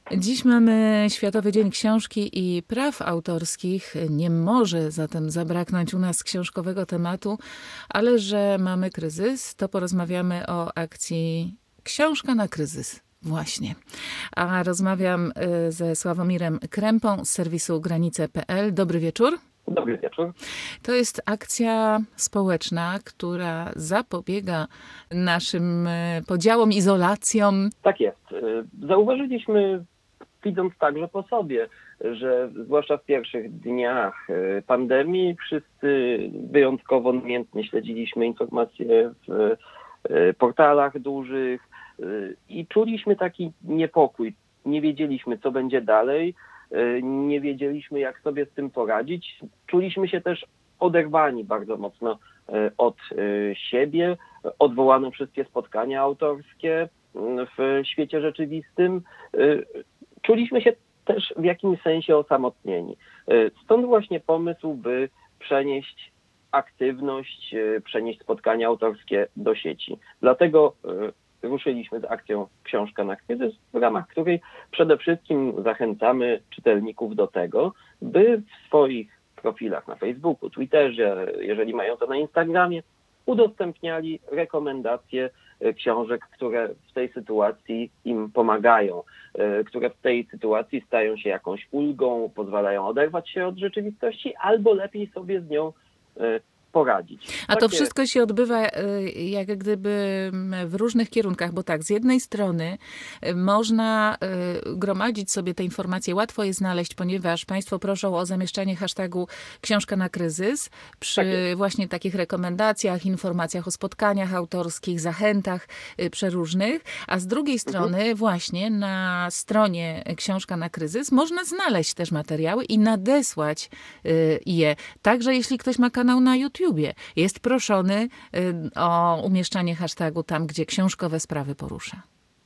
Dziś mamy Światowy Dzień Książki i Praw Autorskich. Nie może zatem zabraknąć u nas książkowego tematu, ale że mamy kryzys, to porozmawiamy o akcji Książka na kryzys. Właśnie. A rozmawiam ze Sławomirem Krępą z serwisu granice.pl. Dobry wieczór. Dobry wieczór. To jest akcja społeczna, która zapobiega naszym podziałom, izolacjom. Tak jest. Zauważyliśmy, widząc także po sobie, że zwłaszcza w pierwszych dniach pandemii wszyscy wyjątkowo namiętnie śledziliśmy informacje w portalach dużych i czuliśmy taki niepokój. Nie wiedzieliśmy, co będzie dalej. Nie wiedzieliśmy, jak sobie z tym poradzić. Czuliśmy się też oderwani bardzo mocno od siebie. Odwołano wszystkie spotkania autorskie w świecie rzeczywistym. Czuliśmy się też w jakimś sensie osamotnieni. Stąd właśnie pomysł, by przenieść aktywność, przenieść spotkania autorskie do sieci. Dlatego ruszyliśmy z akcją Książka na kryzys, w ramach której przede wszystkim zachęcamy czytelników do tego, by w swoich profilach na Facebooku, Twitterze, jeżeli mają to na Instagramie, udostępniali rekomendacje książek, które w tej sytuacji im pomagają, które w tej sytuacji stają się jakąś ulgą, pozwalają oderwać się od rzeczywistości albo lepiej sobie z nią poradzić. A to wszystko się odbywa jak gdyby w różnych kierunkach, bo tak, z jednej strony można gromadzić sobie te informacje, łatwo je znaleźć, ponieważ Państwo proszą o zamieszczanie hashtagu Książka na kryzys przy właśnie takich rekomendacjach, informacjach o spotkaniach autorskich, zachętach przeróżnych, a z drugiej strony właśnie na stronie Książka na kryzys można znaleźć też materiały i nadesłać je. Także jeśli ktoś ma kanał na YouTube, jest proszony o umieszczanie hashtagu tam, gdzie książkowe sprawy porusza.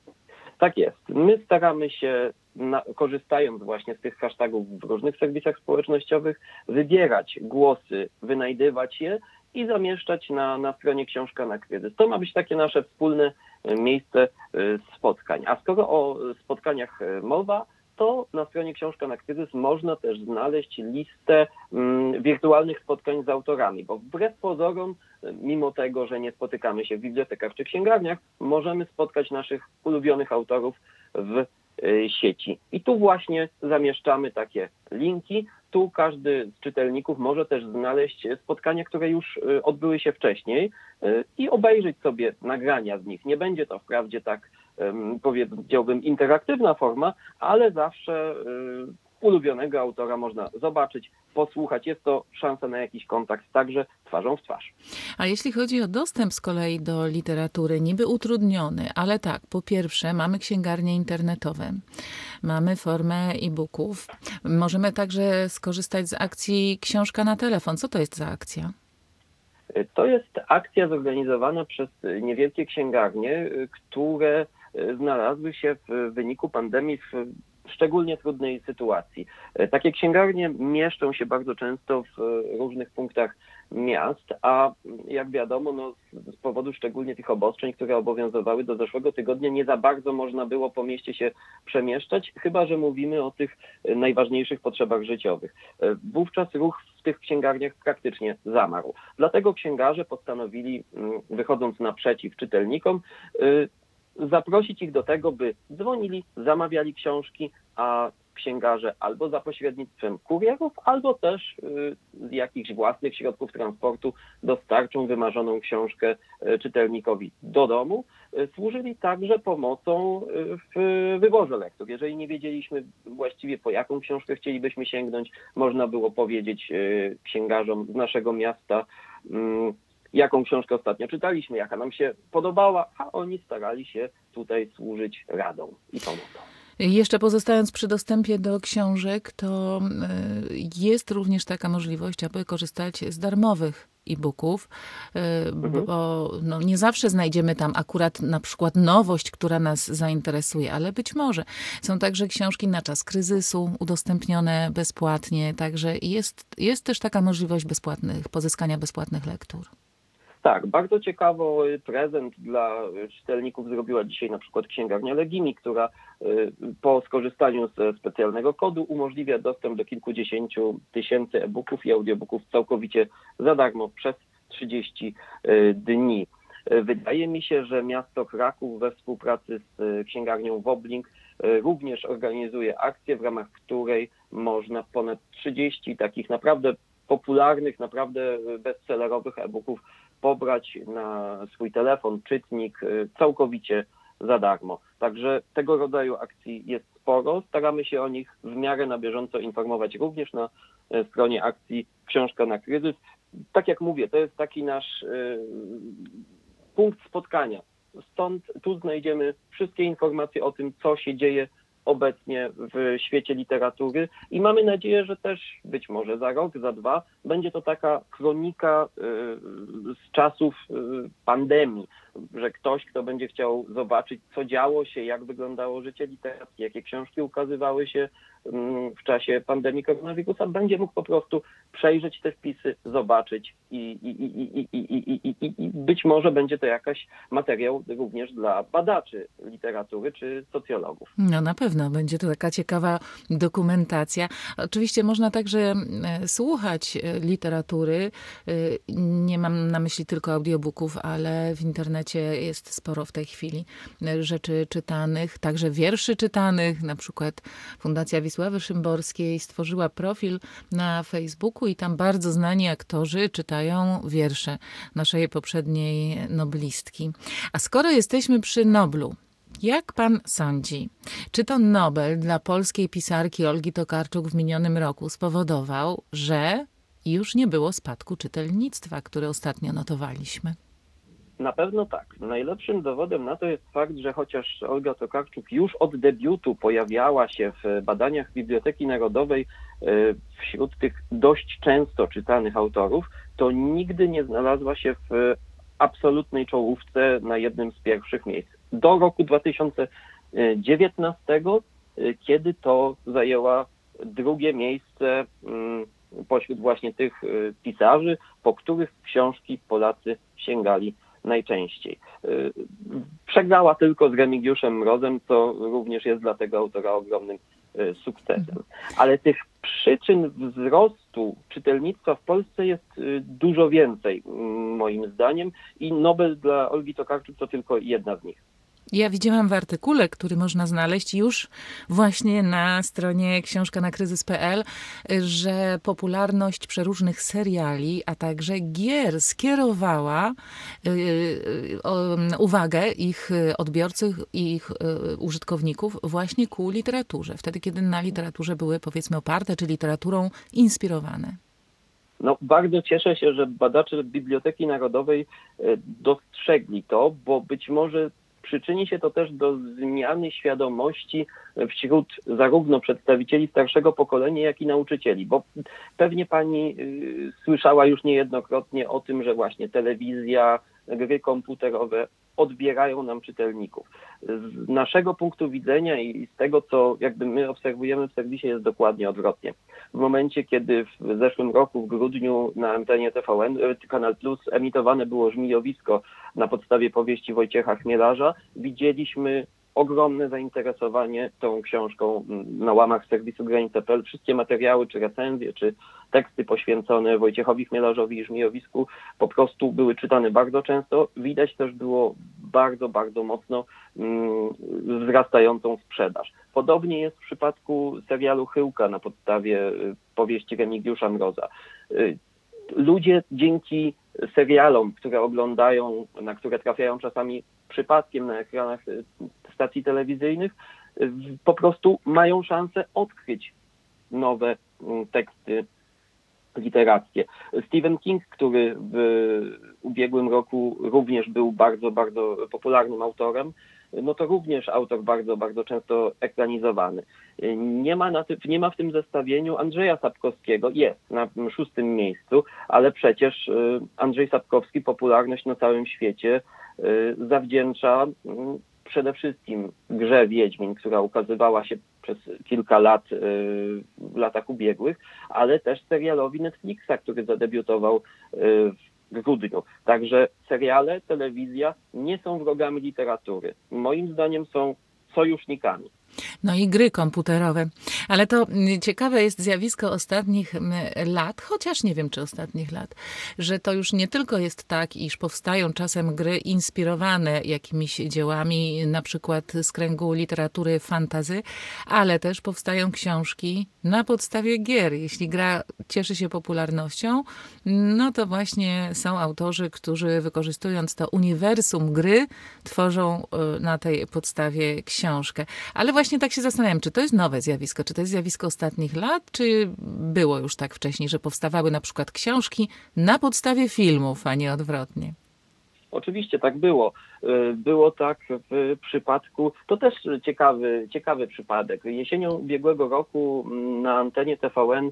Tak jest. My staramy się, korzystając właśnie z tych hashtagów w różnych serwisach społecznościowych, wybierać głosy, wynajdywać je i zamieszczać na stronie Książka na kryzys. To ma być takie nasze wspólne miejsce spotkań. A skoro o spotkaniach mowa, to na stronie Książka na kryzys można też znaleźć listę wirtualnych spotkań z autorami, bo wbrew pozorom, mimo tego, że nie spotykamy się w bibliotekach czy księgarniach, możemy spotkać naszych ulubionych autorów w sieci. I tu właśnie zamieszczamy takie linki. Tu każdy z czytelników może też znaleźć spotkania, które już odbyły się wcześniej i obejrzeć sobie nagrania z nich. Nie będzie to wprawdzie tak, powiedziałbym, interaktywna forma, ale zawsze ulubionego autora można zobaczyć, posłuchać. Jest to szansa na jakiś kontakt także twarzą w twarz. A jeśli chodzi o dostęp z kolei do literatury, niby utrudniony, ale tak, po pierwsze mamy księgarnie internetowe, mamy formę e-booków, możemy także skorzystać z akcji Książka na telefon. Co to jest za akcja? To jest akcja zorganizowana przez niewielkie księgarnie, które znalazły się w wyniku pandemii w szczególnie trudnej sytuacji. Takie księgarnie mieszczą się bardzo często w różnych punktach miast, a jak wiadomo, z powodu szczególnie tych obostrzeń, które obowiązywały do zeszłego tygodnia, nie za bardzo można było po mieście się przemieszczać, chyba że mówimy o tych najważniejszych potrzebach życiowych. Wówczas ruch w tych księgarniach praktycznie zamarł. Dlatego księgarze postanowili, wychodząc naprzeciw czytelnikom, zaprosić ich do tego, by dzwonili, zamawiali książki, a księgarze albo za pośrednictwem kurierów, albo też z jakichś własnych środków transportu dostarczą wymarzoną książkę czytelnikowi do domu. Służyli także pomocą w wyborze lektur. Jeżeli nie wiedzieliśmy właściwie, po jaką książkę chcielibyśmy sięgnąć, można było powiedzieć księgarzom z naszego miasta, jaką książkę ostatnio czytaliśmy, jaka nam się podobała, a oni starali się tutaj służyć radą i pomocą. Jeszcze pozostając przy dostępie do książek, to jest również taka możliwość, aby korzystać z darmowych e-booków, bo nie zawsze znajdziemy tam akurat na przykład nowość, która nas zainteresuje, ale być może są także książki na czas kryzysu udostępnione bezpłatnie, także jest też taka możliwość pozyskania bezpłatnych lektur. Tak, bardzo ciekawy prezent dla czytelników zrobiła dzisiaj na przykład księgarnia Legimi, która po skorzystaniu ze specjalnego kodu umożliwia dostęp do kilkudziesięciu tysięcy e-booków i audiobooków całkowicie za darmo przez 30 dni. Wydaje mi się, że miasto Kraków we współpracy z księgarnią Woblink również organizuje akcję, w ramach której można ponad 30 takich naprawdę popularnych, naprawdę bestsellerowych e-booków pobrać na swój telefon, czytnik całkowicie za darmo. Także tego rodzaju akcji jest sporo. Staramy się o nich w miarę na bieżąco informować również na stronie akcji Książka na kryzys. Tak jak mówię, to jest taki nasz punkt spotkania. Stąd tu znajdziemy wszystkie informacje o tym, co się dzieje obecnie w świecie literatury i mamy nadzieję, że też być może za rok, za dwa będzie to taka kronika z czasów pandemii, że ktoś, kto będzie chciał zobaczyć, co działo się, jak wyglądało życie literackie, jakie książki ukazywały się w czasie pandemii koronawirusa, będzie mógł po prostu przejrzeć te wpisy, zobaczyć i być może będzie to jakaś materiał również dla badaczy literatury czy socjologów. No na pewno będzie to taka ciekawa dokumentacja. Oczywiście można także słuchać literatury. Nie mam na myśli tylko audiobooków, ale w internecie jest sporo w tej chwili rzeczy czytanych, także wierszy czytanych. Na przykład Fundacja Wisławy Szymborskiej stworzyła profil na Facebooku i tam bardzo znani aktorzy czytają wiersze naszej poprzedniej noblistki. A skoro jesteśmy przy Noblu, jak pan sądzi, czy to Nobel dla polskiej pisarki Olgi Tokarczuk w minionym roku spowodował, że już nie było spadku czytelnictwa, który ostatnio notowaliśmy? Na pewno tak. Najlepszym dowodem na to jest fakt, że chociaż Olga Tokarczuk już od debiutu pojawiała się w badaniach Biblioteki Narodowej wśród tych dość często czytanych autorów, to nigdy nie znalazła się w absolutnej czołówce na jednym z pierwszych miejsc. Do roku 2019, kiedy to zajęła drugie miejsce pośród właśnie tych pisarzy, po których książki Polacy sięgali najczęściej. Przegrała tylko z Remigiuszem Mrozem, co również jest dla tego autora ogromnym sukcesem. Ale tych przyczyn wzrostu czytelnictwa w Polsce jest dużo więcej, moim zdaniem, i Nobel dla Olgi Tokarczuk to tylko jedna z nich. Ja widziałam w artykule, który można znaleźć już właśnie na stronie książkanakryzys.pl, że popularność przeróżnych seriali, a także gier skierowała uwagę ich odbiorców i ich użytkowników właśnie ku literaturze. Wtedy, kiedy na literaturze były, powiedzmy, oparte, czy literaturą inspirowane. No, bardzo cieszę się, że badacze Biblioteki Narodowej dostrzegli to, bo być może przyczyni się to też do zmiany świadomości wśród zarówno przedstawicieli starszego pokolenia, jak i nauczycieli, bo pewnie pani słyszała już niejednokrotnie o tym, że właśnie telewizja, gry komputerowe odbierają nam czytelników. Z naszego punktu widzenia i z tego, co jakby my obserwujemy w serwisie, jest dokładnie odwrotnie. W momencie, kiedy w zeszłym roku, w grudniu na antenie TVN, Kanal Plus emitowane było Żmijowisko na podstawie powieści Wojciecha Chmielarza, widzieliśmy ogromne zainteresowanie tą książką na łamach serwisu Granica.pl. Wszystkie materiały, czy recenzje, czy teksty poświęcone Wojciechowi Chmielarzowi i Żmijowisku po prostu były czytane bardzo często. Widać też było bardzo, bardzo mocno wzrastającą sprzedaż. Podobnie jest w przypadku serialu Chyłka na podstawie powieści Remigiusza Mroza. Ludzie dzięki serialom, które oglądają, na które trafiają czasami przypadkiem na ekranach stacji telewizyjnych, po prostu mają szansę odkryć nowe teksty literackie. Stephen King, który w ubiegłym roku również był bardzo, bardzo popularnym autorem, no to również autor bardzo, bardzo często ekranizowany. Nie ma w tym zestawieniu Andrzeja Sapkowskiego, jest na 6. miejscu, ale przecież Andrzej Sapkowski popularność na całym świecie zawdzięcza przede wszystkim grze Wiedźmin, która ukazywała się przez kilka lat w latach ubiegłych, ale też serialowi Netflixa, który zadebiutował w grudniu. Także seriale, telewizja nie są wrogami literatury. Moim zdaniem są sojusznikami. No i gry komputerowe. Ale to ciekawe jest zjawisko ostatnich lat, chociaż nie wiem, czy ostatnich lat, że to już nie tylko jest tak, iż powstają czasem gry inspirowane jakimiś dziełami, na przykład z kręgu literatury fantasy, ale też powstają książki na podstawie gier. Jeśli gra cieszy się popularnością, no to właśnie są autorzy, którzy wykorzystując to uniwersum gry, tworzą na tej podstawie książkę. Ale właśnie tak się zastanawiam, czy to jest nowe zjawisko, czy to jest zjawisko ostatnich lat, czy było już tak wcześniej, że powstawały na przykład książki na podstawie filmów, a nie odwrotnie? Oczywiście tak było. Było tak w przypadku, to też ciekawy przypadek. Jesienią ubiegłego roku na antenie TVN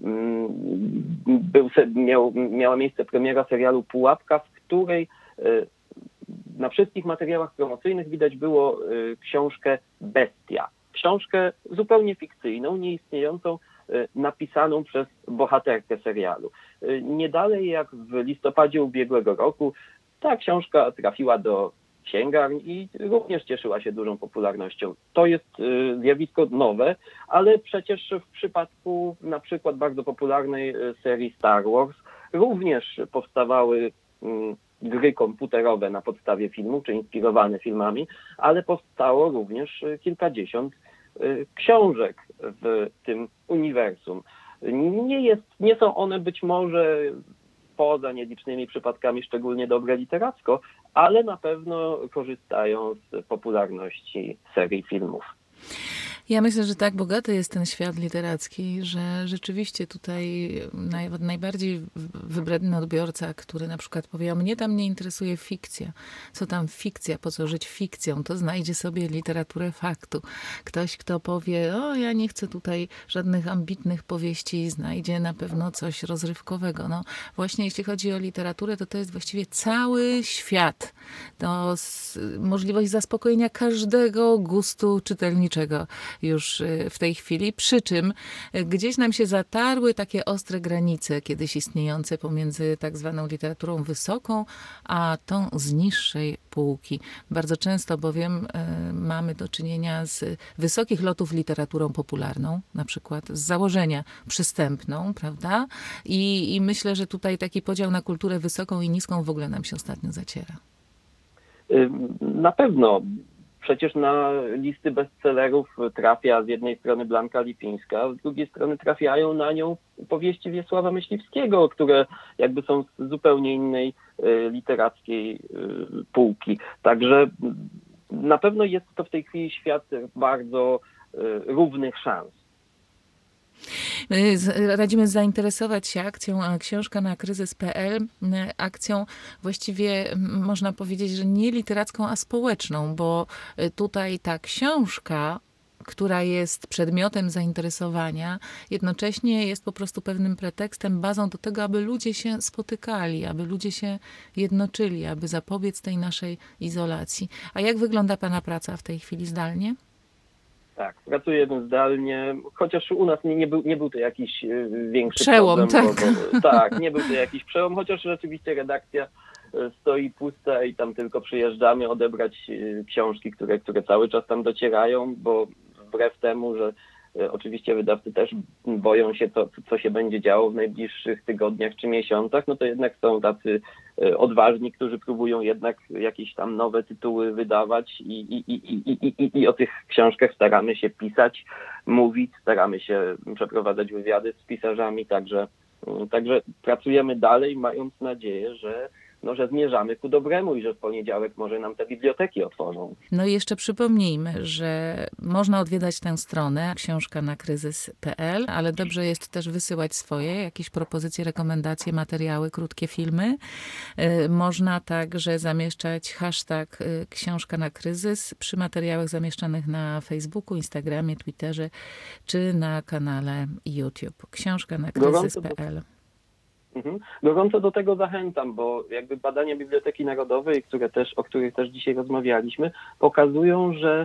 miała miejsce premiera serialu Pułapka, w której na wszystkich materiałach promocyjnych widać było książkę Bestia. Książkę zupełnie fikcyjną, nieistniejącą, napisaną przez bohaterkę serialu. Nie dalej jak w listopadzie ubiegłego roku ta książka trafiła do księgarni i również cieszyła się dużą popularnością. To jest zjawisko nowe, ale przecież w przypadku na przykład bardzo popularnej serii Star Wars również powstawały gry komputerowe na podstawie filmów, czy inspirowane filmami, ale powstało również kilkadziesiąt książek w tym uniwersum. Nie są one być może poza nielicznymi przypadkami szczególnie dobre literacko, ale na pewno korzystają z popularności serii filmów. Ja myślę, że tak bogaty jest ten świat literacki, że rzeczywiście tutaj najbardziej wybredny odbiorca, który na przykład powie, mnie tam nie interesuje fikcja. Co tam fikcja? Po co żyć fikcją? To znajdzie sobie literaturę faktu. Ktoś, kto powie, ja nie chcę tutaj żadnych ambitnych powieści, znajdzie na pewno coś rozrywkowego. No właśnie jeśli chodzi o literaturę, to jest właściwie cały świat. To możliwość zaspokojenia każdego gustu czytelniczego już w tej chwili, przy czym gdzieś nam się zatarły takie ostre granice kiedyś istniejące pomiędzy tak zwaną literaturą wysoką, a tą z niższej półki. Bardzo często bowiem mamy do czynienia z wysokich lotów literaturą popularną, na przykład z założenia przystępną, prawda? I myślę, że tutaj taki podział na kulturę wysoką i niską w ogóle nam się ostatnio zaciera. Na pewno. Przecież na listy bestsellerów trafia z jednej strony Blanka Lipińska, a z drugiej strony trafiają na nią powieści Wiesława Myśliwskiego, które jakby są z zupełnie innej literackiej półki. Także na pewno jest to w tej chwili świat bardzo równych szans. Radzimy zainteresować się akcją Książka na kryzys.pl, akcją właściwie można powiedzieć, że nie literacką, a społeczną, bo tutaj ta książka, która jest przedmiotem zainteresowania, jednocześnie jest po prostu pewnym pretekstem, bazą do tego, aby ludzie się spotykali, aby ludzie się jednoczyli, aby zapobiec tej naszej izolacji. A jak wygląda Pana praca w tej chwili zdalnie? Tak, pracujemy zdalnie, chociaż u nas nie był to jakiś większy przełom, problem. tak. Tak, nie był to jakiś przełom, chociaż rzeczywiście redakcja stoi pusta i tam tylko przyjeżdżamy odebrać książki, które cały czas tam docierają, bo wbrew temu, że oczywiście wydawcy też boją się, co się będzie działo w najbliższych tygodniach czy miesiącach, no to jednak są tacy odważni, którzy próbują jednak jakieś tam nowe tytuły wydawać i o tych książkach staramy się pisać, mówić, staramy się przeprowadzać wywiady z pisarzami, także pracujemy dalej, mając nadzieję, że zmierzamy ku dobremu i że w poniedziałek może nam te biblioteki otworzą. No i jeszcze przypomnijmy, że można odwiedzać tę stronę książka na kryzys.pl, ale dobrze jest też wysyłać swoje jakieś propozycje, rekomendacje, materiały, krótkie filmy. Można także zamieszczać hashtag książka na kryzys przy materiałach zamieszczanych na Facebooku, Instagramie, Twitterze czy na kanale YouTube. Książka na kryzys.pl. Gorąco do tego zachęcam, bo jakby badania Biblioteki Narodowej, o których też dzisiaj rozmawialiśmy, pokazują, że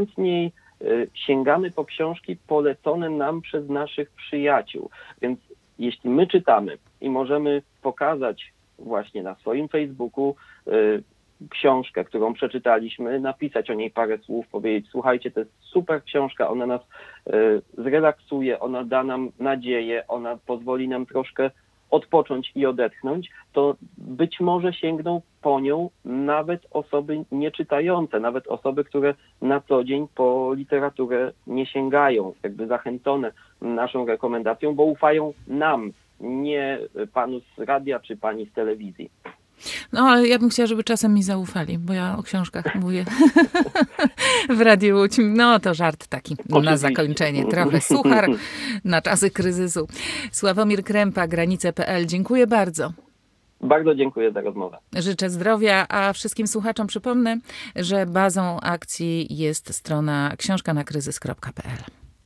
najchętniej sięgamy po książki polecone nam przez naszych przyjaciół. Więc jeśli my czytamy i możemy pokazać właśnie na swoim Facebooku książkę, którą przeczytaliśmy, napisać o niej parę słów, powiedzieć: słuchajcie, to jest super książka, ona nas zrelaksuje, ona da nam nadzieję, ona pozwoli nam troszkę odpocząć i odetchnąć, to być może sięgną po nią nawet osoby nieczytające, nawet osoby, które na co dzień po literaturę nie sięgają, jakby zachęcone naszą rekomendacją, bo ufają nam, nie panu z radia czy pani z telewizji. No, ale ja bym chciała, żeby czasem mi zaufali, bo ja o książkach mówię w Radiu Łódź. No, to żart taki na zakończenie. Trochę suchar na czasy kryzysu. Sławomir Krępa, Granice.pl. Dziękuję bardzo. Bardzo dziękuję za rozmowę. Życzę zdrowia, a wszystkim słuchaczom przypomnę, że bazą akcji jest strona książkanakryzys.pl.